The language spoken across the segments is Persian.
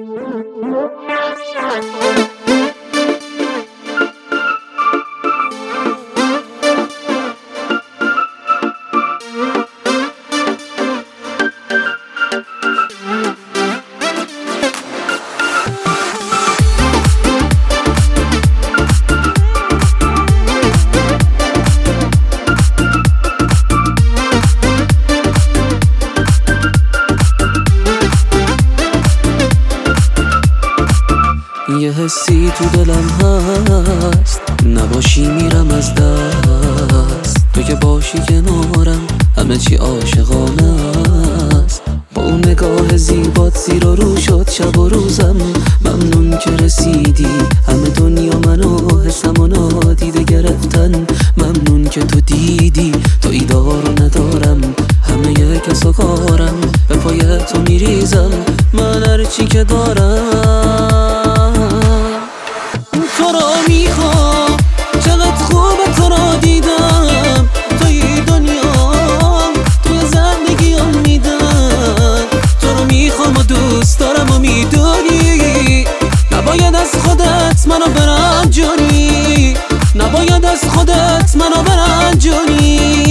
یه حسی تو دلم هست، نباشی میرم از دست. تو که باشی کنارم همه چی عاشقانه است. با اون نگاه زیبات زیر و رو شد شب و روزم. ممنون که رسیدی، همه دنیا منو حسم و نادیده گرفتن. ممنون که تو دیدی تو ایدارو ندارم، همه یه کس و کارم به پای تو میریزم. من هرچی که دارم تو را میخوام، چقدر خوبه تو را دیدم. توی دنیا توی زندگیم میدم. تو رو میخوام و دوست دارم و میدونی نباید از خودت منو برنجونی، نباید از خودت منو برنجونی.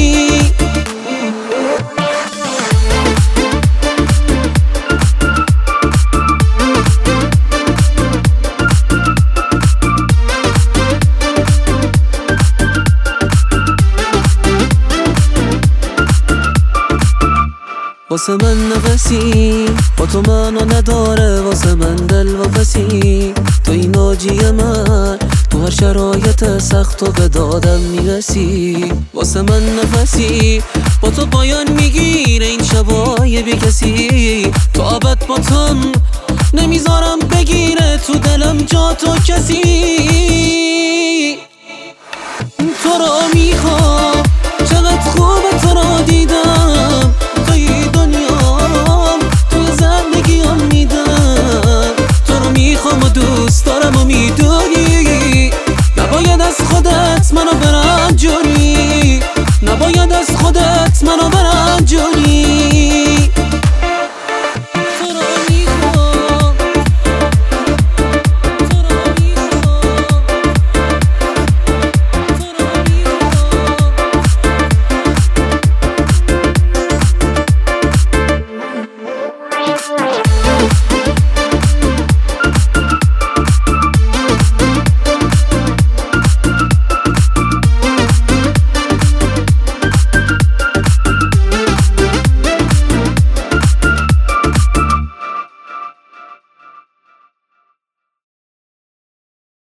واسه من نفسی با تو منو نداره، واسه من دل و فسی تو این ناجی من. تو هر شرایط سخت و به دادم میرسی. واسه من نفسی با تو پایان میگیره این شبای بی کسی. تو ابد با تم نمیذارم بگیره تو دلم جا تو کسی.